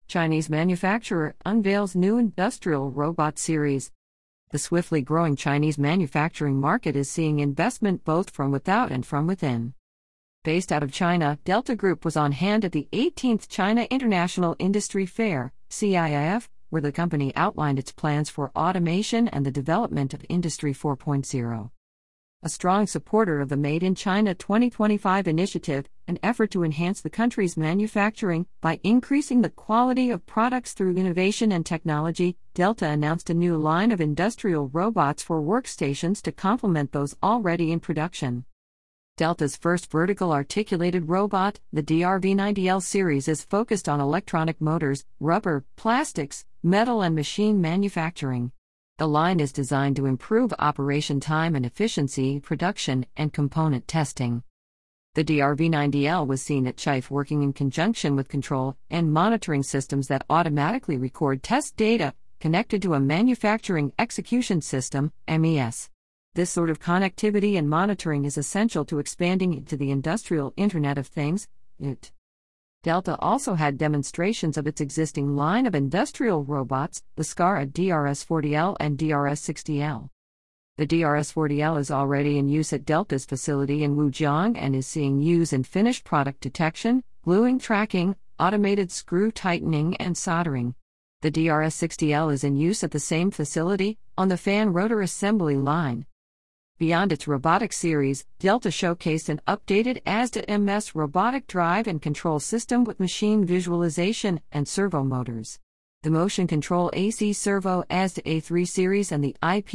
Chinese manufacturer unveils new industrial robot series. The swiftly growing Chinese manufacturing market is seeing investment both from without and from within. Based out of China, Delta Group was on hand at the 18th China International Industry Fair, CIIF, where the company outlined its plans for automation and the development of Industry 4.0. A strong supporter of the Made in China 2025 initiative, an effort to enhance the country's manufacturing by increasing the quality of products through innovation and technology, Delta announced a new line of industrial robots for workstations to complement those already in production. Delta's first vertical articulated robot, the DRV90L series, is focused on electronic motors, rubber, plastics, metal and machine manufacturing. The line is designed to improve operation time and efficiency, production, and component testing. The DRV90L was seen at CHIFE working in conjunction with control and monitoring systems that automatically record test data connected to a manufacturing execution system, MES. This sort of connectivity and monitoring is essential to expanding into the industrial Internet of Things, IT. Delta also had demonstrations of its existing line of industrial robots, the SCARA DRS40L and DRS60L. The DRS40L is already in use at Delta's facility in Wujiang and is seeing use in finished product detection, gluing tracking, automated screw tightening and soldering. The DRS60L is in use at the same facility, on the fan rotor assembly line. Beyond its robotic series, Delta showcased an updated ASDA-MS robotic drive and control system with machine visualization and servo motors. The motion control AC servo ASDA A3 series and the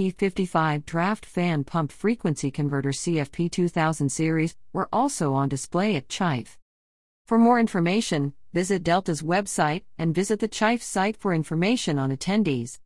IP55 draft fan pump frequency converter CFP 2000 series were also on display at CHIFE. For more information, visit Delta's website and visit the CHIFE site for information on attendees.